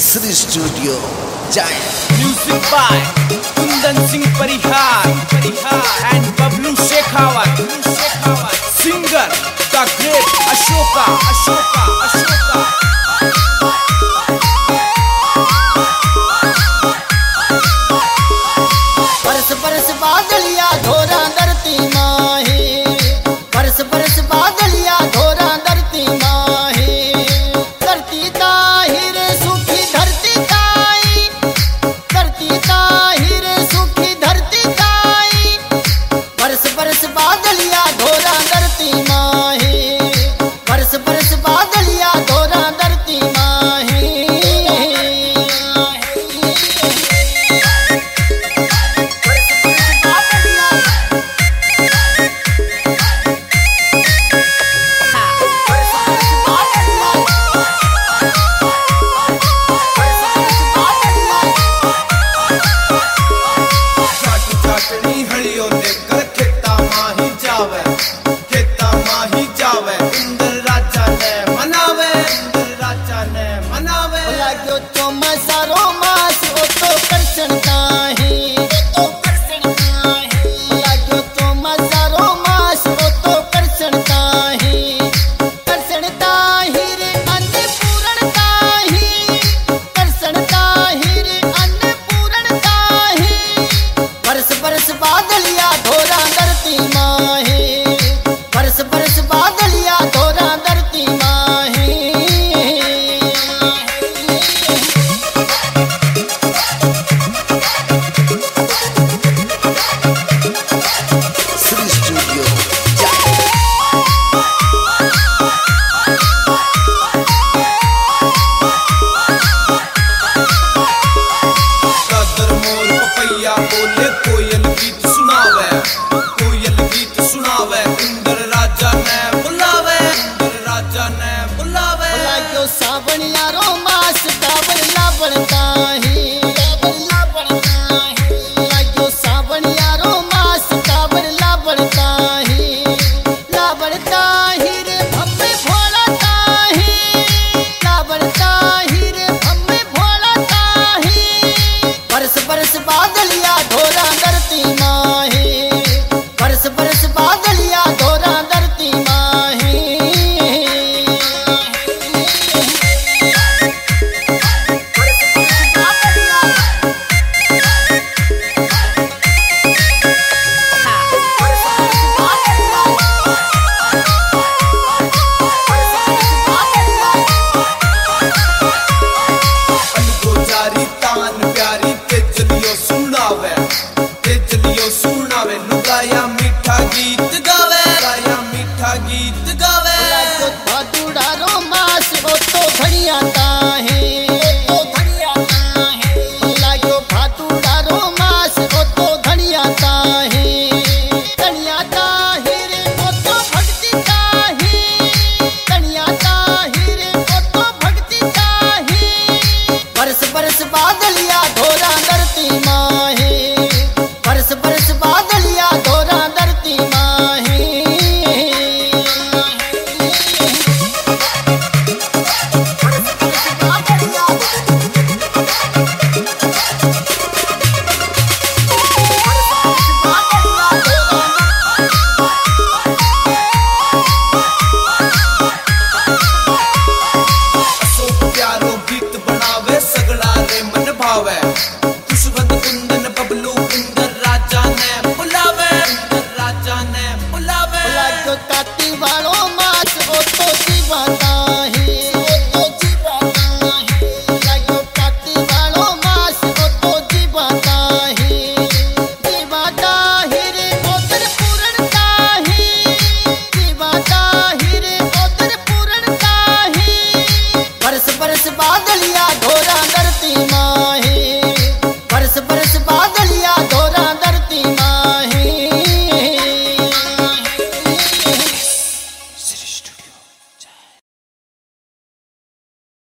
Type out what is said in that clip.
Shri studio जाए। Music by Kundan Singh Parihar and Bablu Shekhawat, singer the great Ashoka. बरस बरस बादलिया धोरा धरती माही, बरस बरस बादलिया धोरा धरती माही। धरती ताही रे सुखी धरती ताई, धरती ताही रे सुखी धरती ताई। बरस बरस बादलिया धोरा धरती माही, बरस बरस बादलिया धोरा धरती माही। खुशवंत कुंदन बबलू इंदर राजा ने